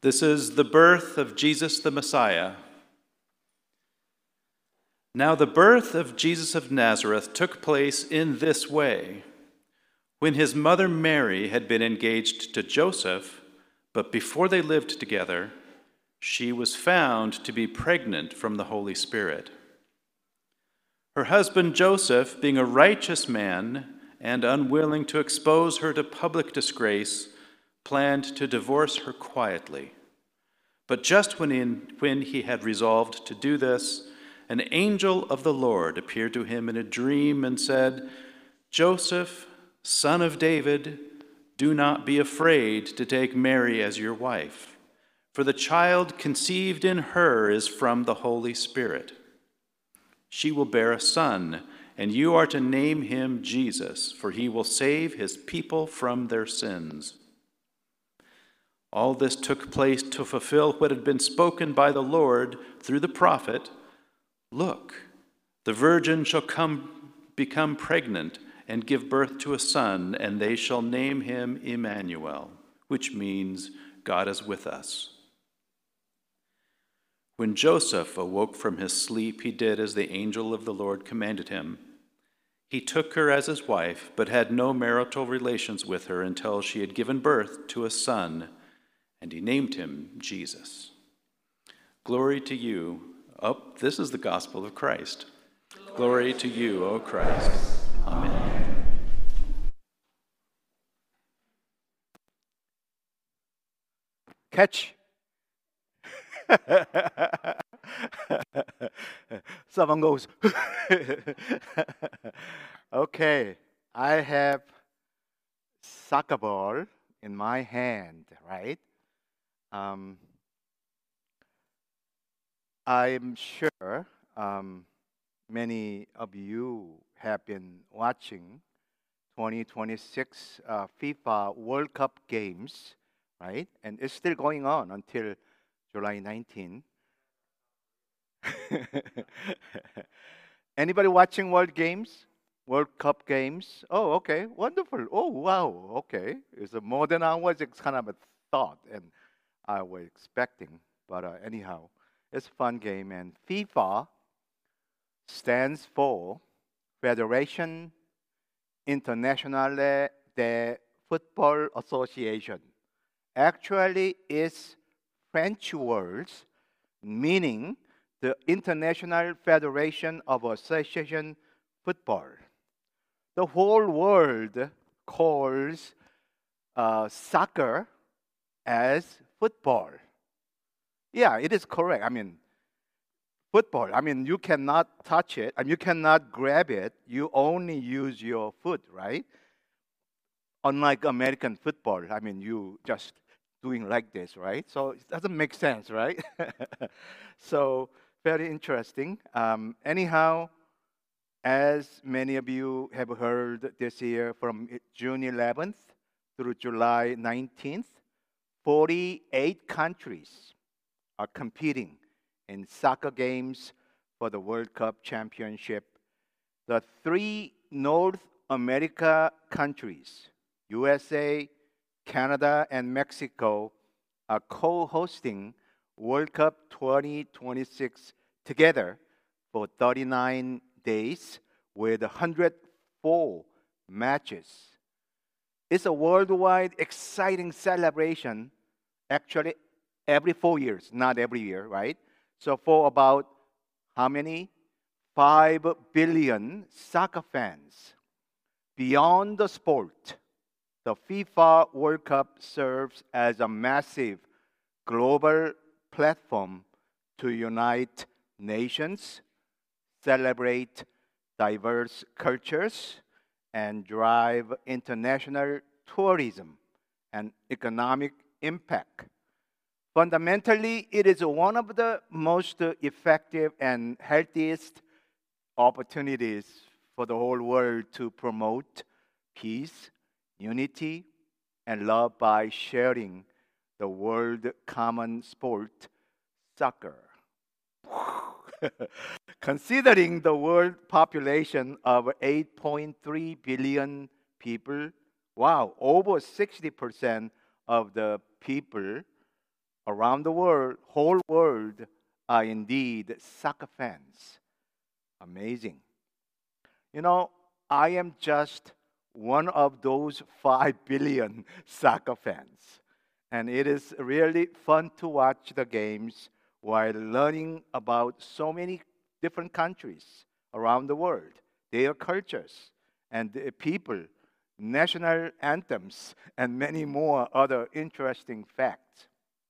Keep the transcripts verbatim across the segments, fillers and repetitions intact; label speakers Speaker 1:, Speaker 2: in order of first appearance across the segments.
Speaker 1: This is the birth of Jesus the Messiah. Now the birth of Jesus of Nazareth took place in this way. When his mother Mary had been engaged to Joseph, but before they lived together, she was found to be pregnant from the Holy Spirit. Her husband Joseph, being a righteous man and unwilling to expose her to public disgrace, planned to divorce her quietly. But just when, in, when he had resolved to do this, an angel of the Lord appeared to him in a dream and said, "Joseph, son of David, do not be afraid to take Mary as your wife, for the child conceived in her is from the Holy Spirit. She will bear a son, and you are to name him Jesus, for he will save his people from their sins." All this took place to fulfill what had been spoken by the Lord through the prophet. "Look, the virgin shall come, become pregnant and give birth to a son, and they shall name him Emmanuel," which means God is with us. When Joseph awoke from his sleep, he did as the angel of the Lord commanded him. He took her as his wife, but had no marital relations with her until she had given birth to a son, and he named him Jesus. Glory to you. Oh, this is the gospel of Christ. Glory, Glory to you, O Christ. Amen.
Speaker 2: Catch. Someone goes. Okay, I have soccer ball in my hand, right? Um, I'm sure um, many of you have been watching twenty twenty-six uh, FIFA World Cup games, right? And it's still going on until July nineteenth. Anybody watching World Games? World Cup games? Oh, okay, wonderful. Oh, wow, okay. It's a more than I was it's kind of a thought and I was expecting. But uh, anyhow, it's a fun game. And FIFA stands for Federation Internationale de Football Association. Actually, it's French words meaning the International Federation of Association Football. The whole world calls uh, soccer as football. Yeah, it is correct. I mean, football. I mean, you cannot touch it and you cannot grab it. You only use your foot, right? Unlike American football, I mean, you just doing like this, right? So it doesn't make sense, right? So very interesting. Um, anyhow, as many of you have heard this year, from June eleventh through July nineteenth, forty-eight countries are competing in soccer games for the World Cup Championship. The three North America countries, U S A, Canada, and Mexico, are co-hosting World Cup twenty twenty-six together for thirty-nine days with one hundred four matches. It's a worldwide exciting celebration, actually every four years, not every year, right? So for about how many? Five billion soccer fans. Beyond the sport, the FIFA World Cup serves as a massive global platform to unite nations, celebrate diverse cultures, and drive international tourism and economic impact. Fundamentally, it is one of the most effective and healthiest opportunities for the whole world to promote peace, unity, and love by sharing the world common sport, soccer. Considering the world population of eight point three billion people, wow, over sixty percent of the people around the world, whole world, are indeed soccer fans. Amazing. You know, I am just one of those five billion soccer fans. And it is really fun to watch the games while learning about so many different countries around the world, their cultures, and the people, national anthems, and many more other interesting facts.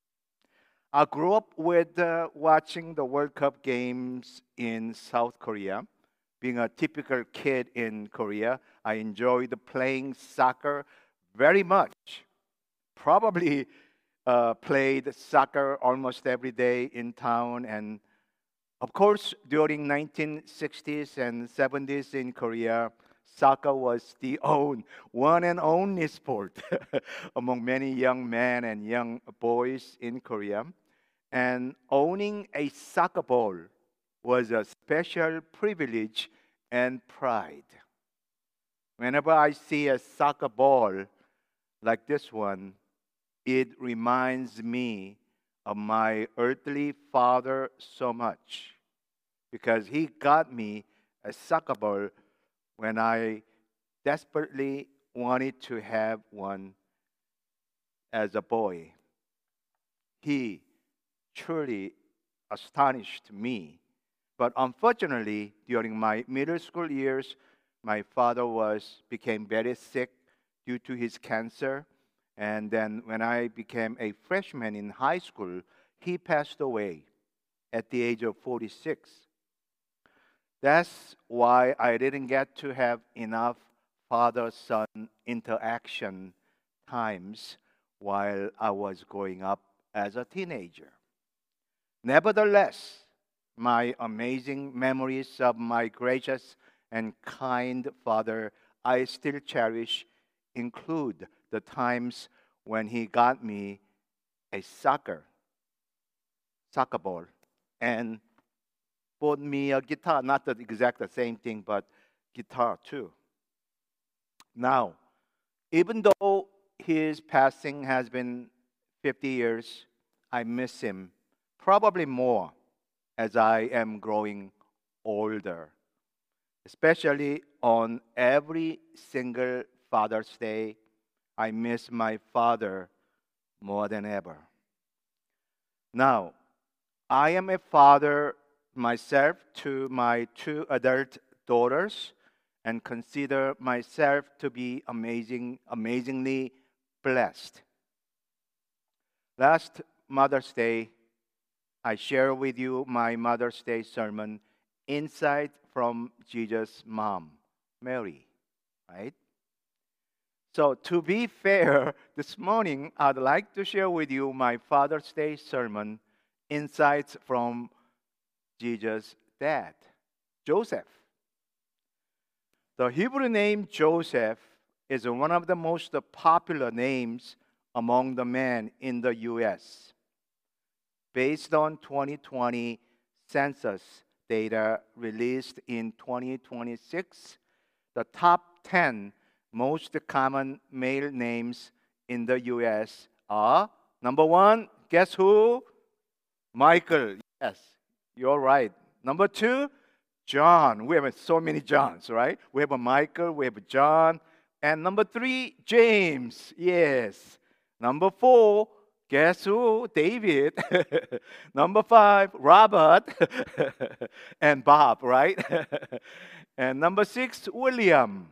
Speaker 2: I grew up with uh, watching the World Cup games in South Korea. Being a typical kid in Korea, I enjoyed playing soccer very much. Probably uh, played soccer almost every day in town. And of course, during nineteen sixties and seventies in Korea, soccer was the own, one and only sport among many young men and young boys in Korea. And owning a soccer ball was a special privilege and pride. Whenever I see a soccer ball like this one, it reminds me of my earthly father so much because he got me a soccer ball when I desperately wanted to have one as a boy. He truly astonished me. But unfortunately, during my middle school years, my father was became very sick due to his cancer. And then when I became a freshman in high school, he passed away at the age of forty-six. That's why I didn't get to have enough father-son interaction times while I was growing up as a teenager. Nevertheless, my amazing memories of my gracious and kind father I still cherish include the times when he got me a soccer, soccer ball, and bought me a guitar. Not the exact the same thing, but guitar too. Now, even though his passing has been fifty years, I miss him probably more as I am growing older, especially on every single Father's Day. I miss my father more than ever. Now, I am a father myself to my two adult daughters and consider myself to be amazing, amazingly blessed. Last Mother's Day, I share with you my Mother's Day sermon, Insight from Jesus' Mom, Mary, right? So, to be fair, this morning I'd like to share with you my Father's Day sermon, Insights from Jesus' Dad, Joseph. The Hebrew name Joseph is one of the most popular names among the men in the U S. Based on twenty twenty census data released in twenty twenty-six, the top ten most common male names in the U S are number one, guess who? Michael. Yes, you're right. Number two, John. We have so many Johns, right? We have a Michael, we have a John. And number three, James. Yes. Number four, guess who? David. Number five, Robert. And Bob, right? And number six, William.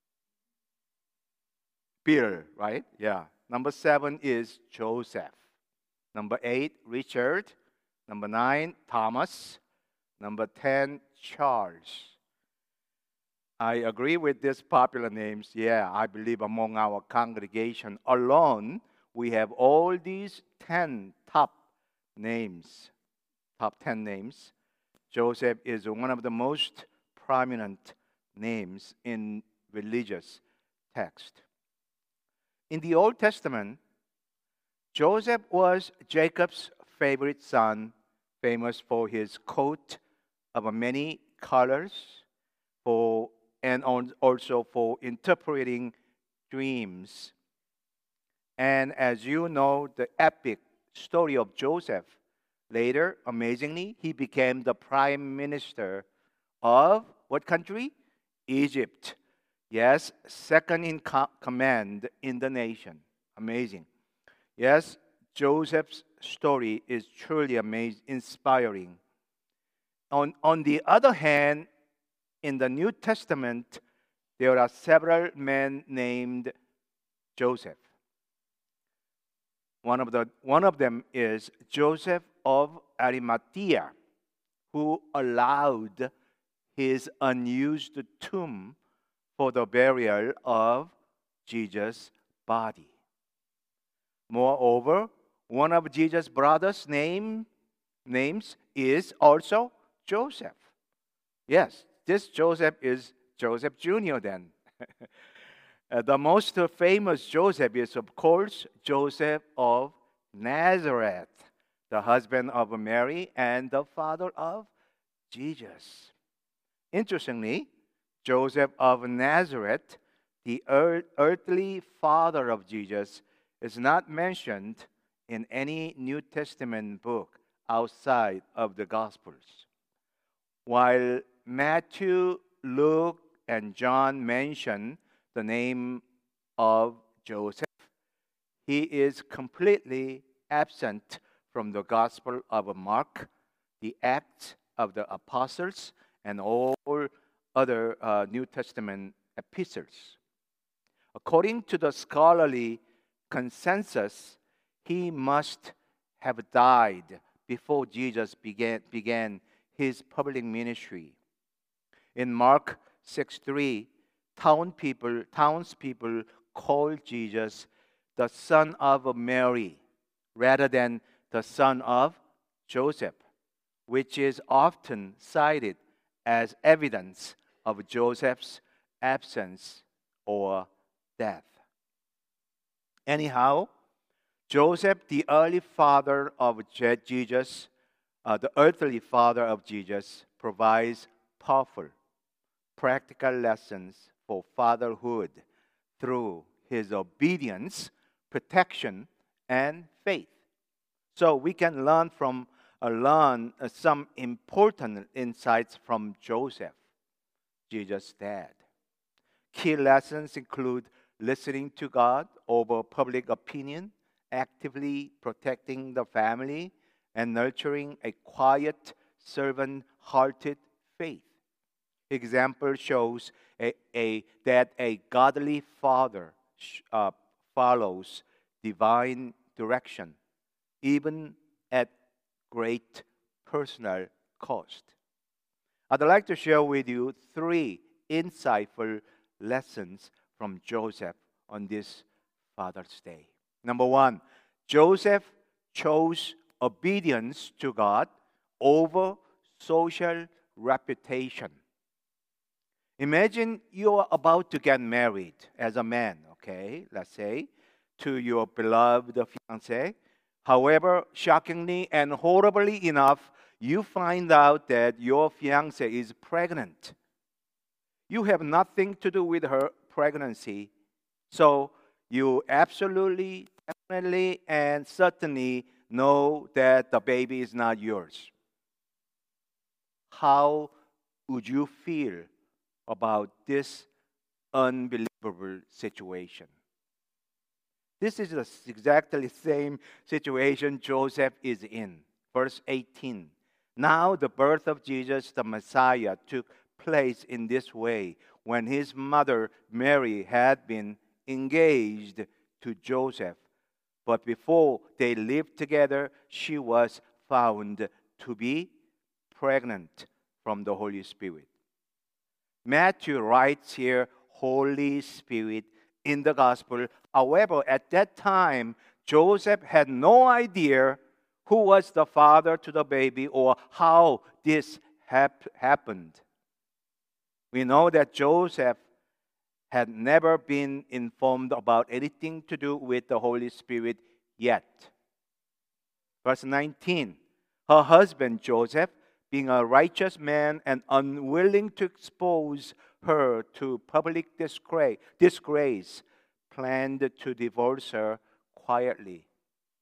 Speaker 2: Peter, right? Yeah. Number seven is Joseph. Number eight, Richard. Number nine, Thomas. Number ten, Charles. I agree with these popular names. Yeah, I believe among our congregation alone, we have all these ten top names, top ten names. Joseph is one of the most prominent names in religious text. In the Old Testament, Joseph was Jacob's favorite son, famous for his coat of many colors, for and also for interpreting dreams. And as you know, the epic story of Joseph. Later, amazingly, he became the prime minister of what country? Egypt. Yes, second in co- command in the nation. Amazing. Yes, Joseph's story is truly amazing, inspiring. On, on the other hand, in the New Testament, there are several men named Joseph. One of, the, one of them is Joseph of Arimathea, who allowed his unused tomb for the burial of Jesus' body. Moreover, one of Jesus' brothers' name, names is also Joseph. Yes, this Joseph is Joseph Junior then. Uh, the most famous Joseph is, of course, Joseph of Nazareth, the husband of Mary and the father of Jesus. Interestingly, Joseph of Nazareth, the earth, earthly father of Jesus, is not mentioned in any New Testament book outside of the Gospels. While Matthew, Luke, and John mention the name of Joseph, he is completely absent from the Gospel of Mark, the Acts of the Apostles, and all other uh, New Testament epistles. According to the scholarly consensus, he must have died before Jesus began, began his public ministry. In Mark six three, town people, townspeople call Jesus the son of Mary rather than the son of Joseph, which is often cited as evidence of Joseph's absence or death. Anyhow, Joseph, the early father of Jesus, uh, the earthly father of Jesus, provides powerful, practical lessons for fatherhood through his obedience, protection, and faith. So we can learn from uh, learn uh, some important insights from Joseph, Jesus' dad. Key lessons include listening to God over public opinion, actively protecting the family, and nurturing a quiet, servant-hearted faith. Example shows a, a, that a godly father uh, follows divine direction, even at great personal cost. I'd like to share with you three insightful lessons from Joseph on this Father's Day. Number one, Joseph chose obedience to God over social reputation. Imagine you are about to get married as a man, okay, let's say, to your beloved fiancé. However, shockingly and horribly enough, you find out that your fiancé is pregnant. You have nothing to do with her pregnancy, so you absolutely, definitely, and certainly know that the baby is not yours. How would you feel about this unbelievable situation? This is exactly the same situation Joseph is in. Verse eighteen. Now the birth of Jesus the Messiah took place in this way when his mother Mary had been engaged to Joseph. But before they lived together, she was found to be pregnant from the Holy Spirit. Matthew writes here, Holy Spirit in the Gospel. However, at that time, Joseph had no idea who was the father to the baby or how this hap- happened. We know that Joseph had never been informed about anything to do with the Holy Spirit yet. Verse nineteen, her husband Joseph, being a righteous man and unwilling to expose her to public disgrace, disgrace, planned to divorce her quietly.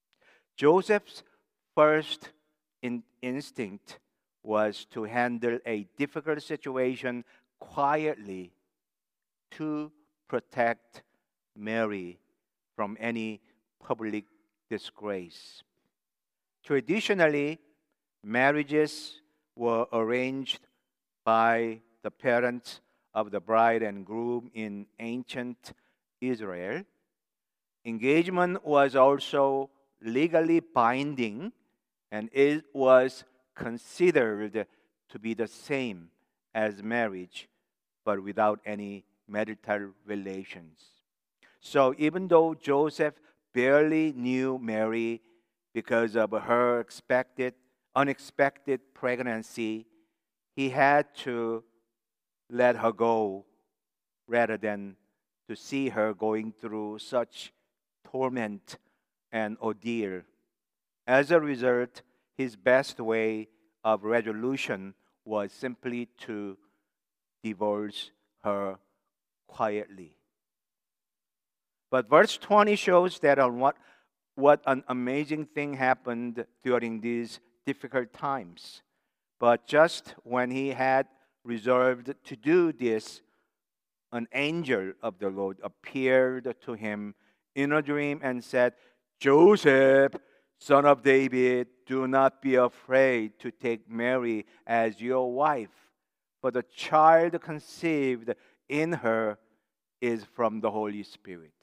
Speaker 2: Joseph's first in- instinct was to handle a difficult situation quietly to protect Mary from any public disgrace. Traditionally, marriages were arranged by the parents of the bride and groom in ancient Israel. Engagement was also legally binding, and it was considered to be the same as marriage, but without any marital relations. So even though Joseph barely knew Mary because of her expected, unexpected pregnancy, he had to let her go rather than to see her going through such torment and ordeal. As a result, his best way of resolution was simply to divorce her quietly. But verse twenty shows that on what, what an amazing thing happened during these difficult times. But just when he had resolved to do this, an angel of the Lord appeared to him in a dream and said, Joseph, son of David, do not be afraid to take Mary as your wife, for the child conceived in her is from the Holy Spirit.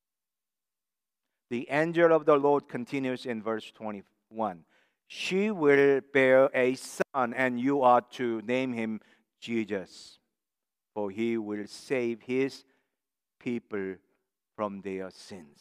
Speaker 2: The angel of the Lord continues in verse twenty-one. She will bear a son, and you are to name him Jesus, for he will save his people from their sins.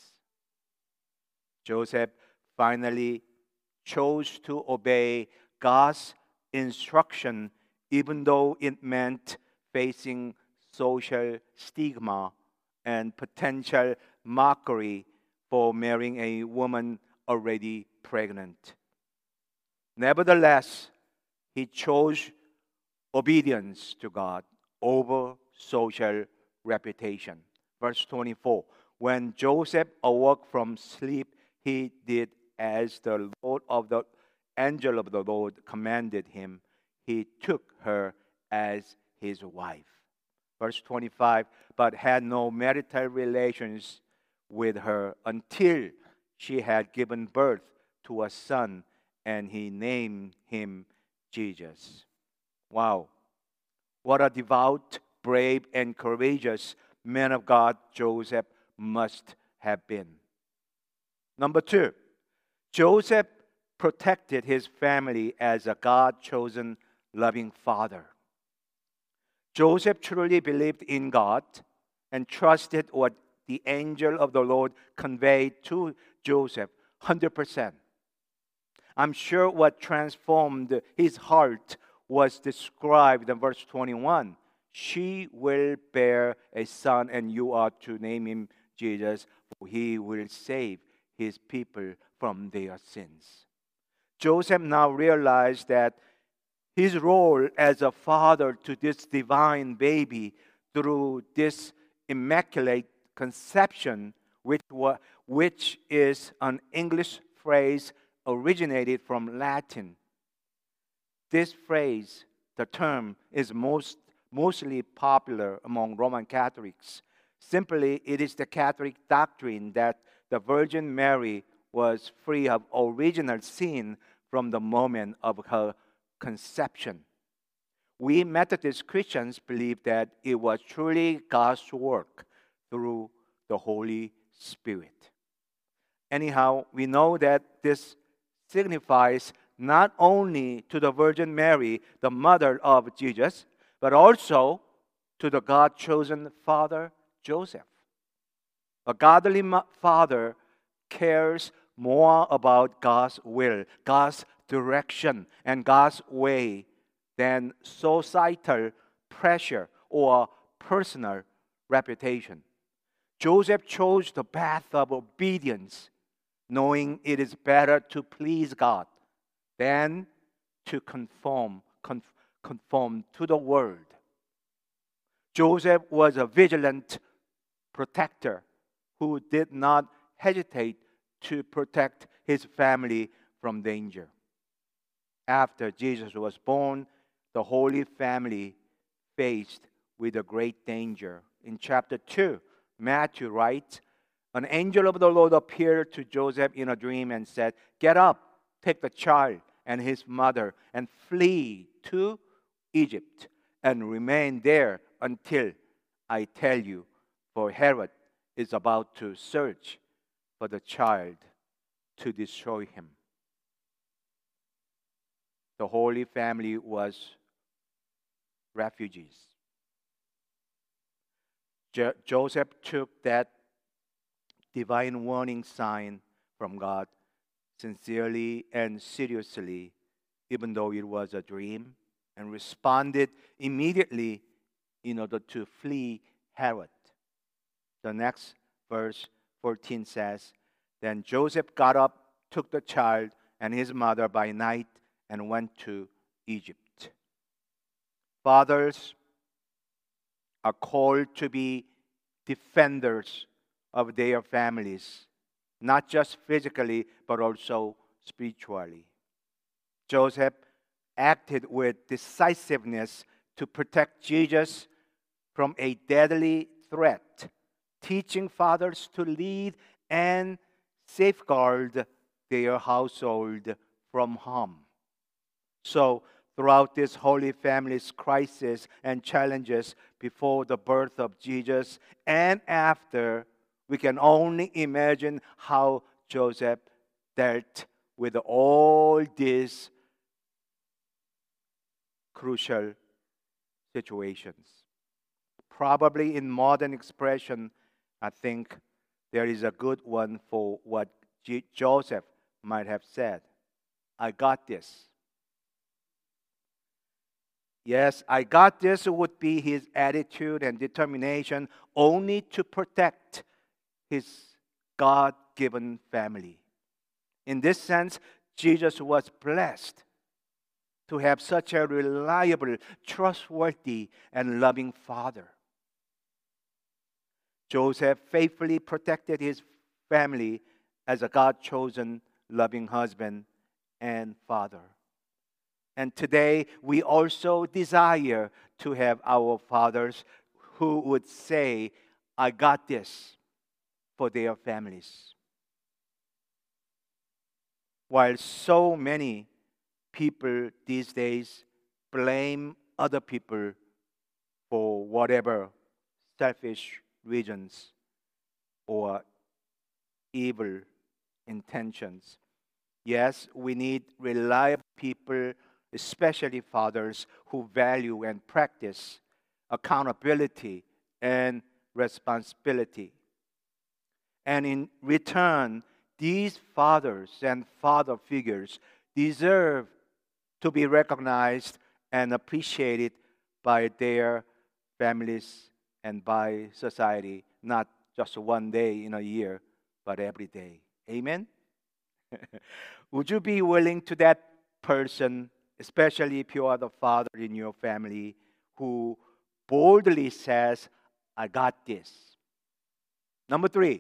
Speaker 2: Joseph finally chose to obey God's instruction, even though it meant facing social stigma and potential mockery for marrying a woman already pregnant. Nevertheless, he chose obedience to God over social reputation. Verse twenty-four, when Joseph awoke from sleep, he did as the Lord of the angel of the Lord commanded him. He took her as his wife. Verse twenty-five, but had no marital relations with her until she had given birth to a son, and he named him Jesus. Wow. What a devout, brave, and courageous man of God Joseph must have been. Number two, Joseph protected his family as a God-chosen, loving father. Joseph truly believed in God and trusted what the angel of the Lord conveyed to Joseph one hundred percent. I'm sure what transformed his heart was described in verse twenty-one. She will bear a son, and you are to name him Jesus, for he will save his people from their sins. Joseph now realized that his role as a father to this divine baby through this immaculate conception, which, wa- which is an English phrase originated from Latin. This phrase, the term, is most, mostly popular among Roman Catholics. Simply, it is the Catholic doctrine that the Virgin Mary was free of original sin from the moment of her conception. We Methodist Christians believe that it was truly God's work through the Holy Spirit. Anyhow, we know that this signifies not only to the Virgin Mary, the mother of Jesus, but also to the God-chosen father, Joseph. A godly father cares more about God's will, God's direction, and God's way than societal pressure or personal reputation. Joseph chose the path of obedience, knowing it is better to please God than to conform, conf- conform to the world. Joseph was a vigilant protector who did not hesitate to protect his family from danger. After Jesus was born, the Holy Family faced with a great danger. In chapter two, Matthew writes, an angel of the Lord appeared to Joseph in a dream and said, "Get up, take the child and his mother, and flee to Egypt, and remain there until I tell you, for Herod is about to search for the child to destroy him." The Holy Family was refugees. Jo- Joseph took that divine warning sign from God sincerely and seriously, even though it was a dream, and responded immediately in order to flee Herod. The next verse, fourteen, says, "Then Joseph got up, took the child and his mother by night, and went to Egypt." Fathers are called to be defenders of their families, not just physically, but also spiritually. Joseph acted with decisiveness to protect Jesus from a deadly threat, teaching fathers to lead and safeguard their household from harm. So, throughout this Holy Family's crisis and challenges before the birth of Jesus and after, we can only imagine how Joseph dealt with all these crucial situations. Probably in modern expression, I think there is a good one for what J- Joseph might have said. "I got this." Yes, "I got this" would be his attitude and determination only to protect his God-given family. In this sense, Jesus was blessed to have such a reliable, trustworthy, and loving father. Joseph faithfully protected his family as a God-chosen, loving husband and father. And today, we also desire to have our fathers who would say, "I got this," for their families. While so many people these days blame other people for whatever selfish reasons or evil intentions, yes, we need reliable people, especially fathers, who value and practice accountability and responsibility. And in return, these fathers and father figures deserve to be recognized and appreciated by their families and by society, not just one day in a year, but every day. Amen? Would you be willing to that person, especially if you are the father in your family, who boldly says, "I got this"? Number three,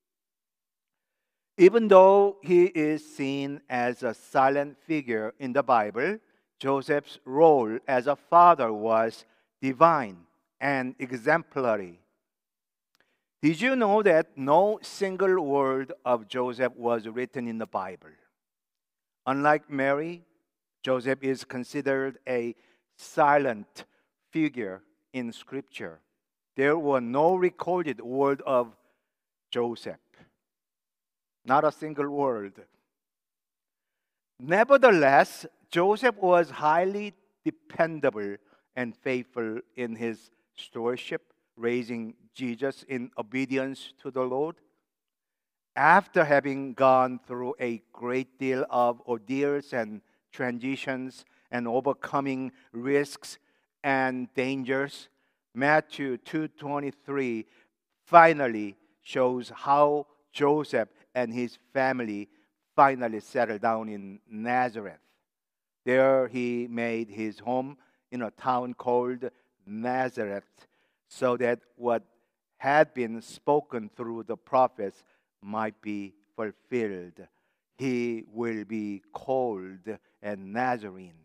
Speaker 2: even though he is seen as a silent figure in the Bible, Joseph's role as a father was divine and exemplary. Did you know that no single word of Joseph was written in the Bible? Unlike Mary, Joseph is considered a silent figure in Scripture. There were no recorded word of Joseph. Not a single word. Nevertheless, Joseph was highly dependable and faithful in his stewardship, raising Jesus in obedience to the Lord. After having gone through a great deal of ordeals and transitions and overcoming risks and dangers, Matthew two twenty-three finally shows how Joseph and his family finally settled down in Nazareth. There he made his home in a town called Nazareth, so that what had been spoken through the prophets might be fulfilled. he will be called a Nazarene.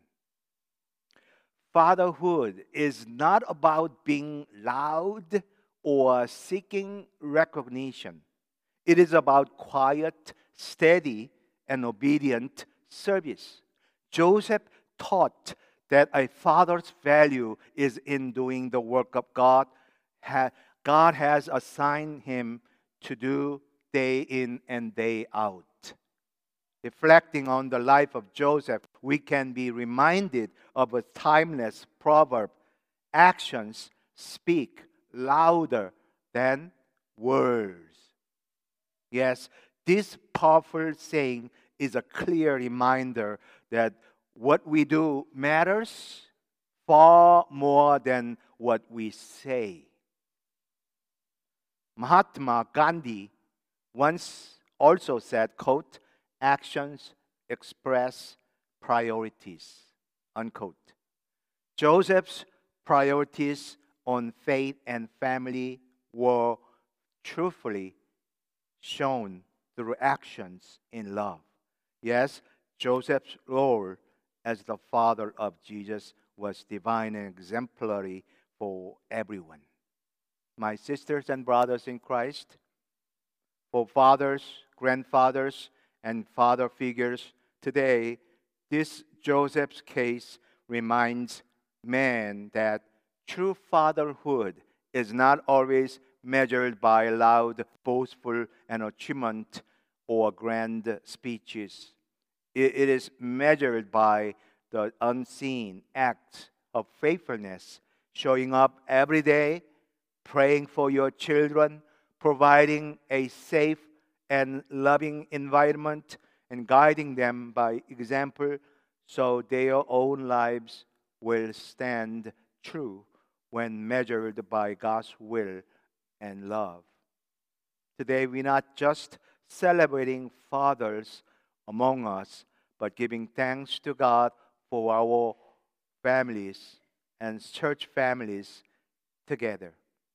Speaker 2: Fatherhood is not about being loud or seeking recognition. It is about quiet, steady, and obedient service. Joseph taught that a father's value is in doing the work of God. God has assigned him to do day in and day out. Reflecting on the life of Joseph, we can be reminded of a timeless proverb: actions speak louder than words. Yes, this powerful saying is a clear reminder that what we do matters far more than what we say. Mahatma Gandhi once also said, quote, "Actions express priorities," unquote. Joseph's priorities on faith and family were truthfully shown through actions in love. Yes, Joseph's role as the father of Jesus was divine and exemplary for everyone. My sisters and brothers in Christ, for fathers, grandfathers, and father figures today, this Joseph's case reminds men that true fatherhood is not always measured by loud, boastful, and achievement or grand speeches. It, it is measured by the unseen acts of faithfulness, showing up every day, praying for your children, providing a safe and loving environment, and guiding them by example so their own lives will stand true when measured by God's will and love. Today, we're not just celebrating fathers among us, but giving thanks to God for our families and church families together.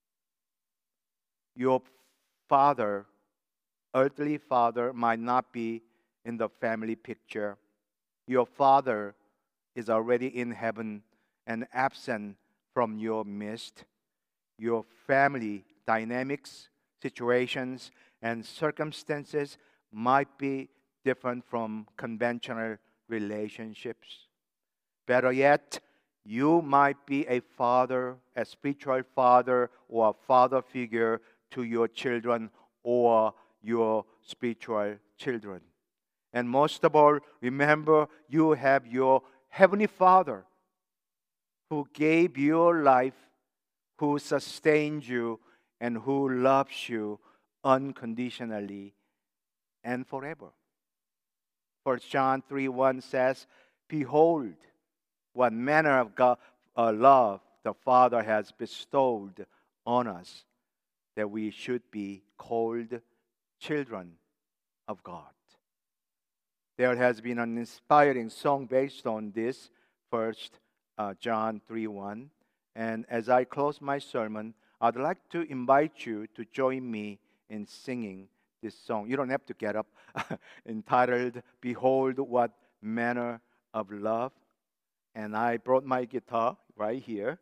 Speaker 2: Your father, earthly father, might not be in the family picture. Your father is already in heaven and absent from your midst. Your family dynamics, situations, and circumstances might be different from conventional relationships. Better yet, you might be a father, a spiritual father, or a father figure to your children or your spiritual children. And most of all, remember you have your Heavenly Father who gave your life, who sustains you, and who loves you unconditionally and forever. First John three one says, "Behold, what manner of God, uh, love the Father has bestowed on us, that we should be called children of God." There has been an inspiring song based on this, First uh, John three one. And as I close my sermon, I'd like to invite you to join me in singing this song. You don't have to get up. Entitled, "Behold What Manner of Love." And I brought my guitar right here.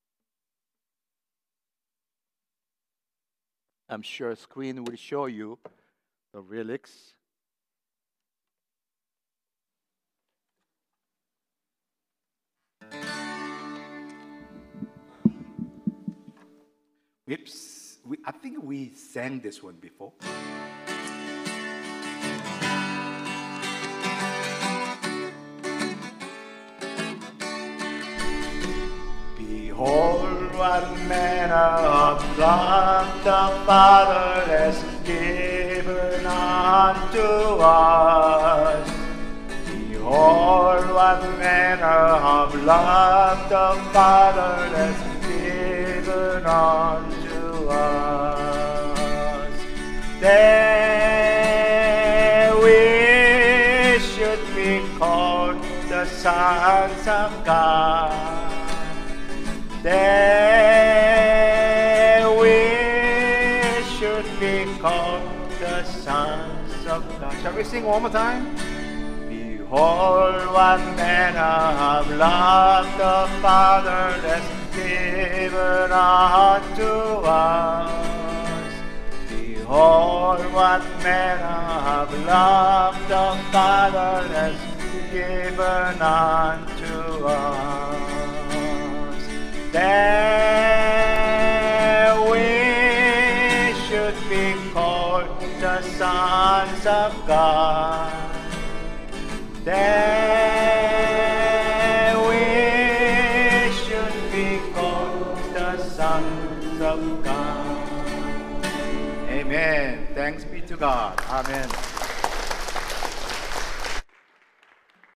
Speaker 2: I'm sure a screen will show you the lyrics. Oops, we, I think we sang this one before. Behold what manner of love the Father has given unto us. Behold what manner of love the Father has given unto us, that we should be called the sons of God. That we should be called the sons of God. Shall we sing one more time? Behold, what manner of love the Father has given unto us. Behold, what manner of love the Father has given unto us, that we should be called the sons of God. That we should be called the sons of God. Amen. Thanks be to God. Amen.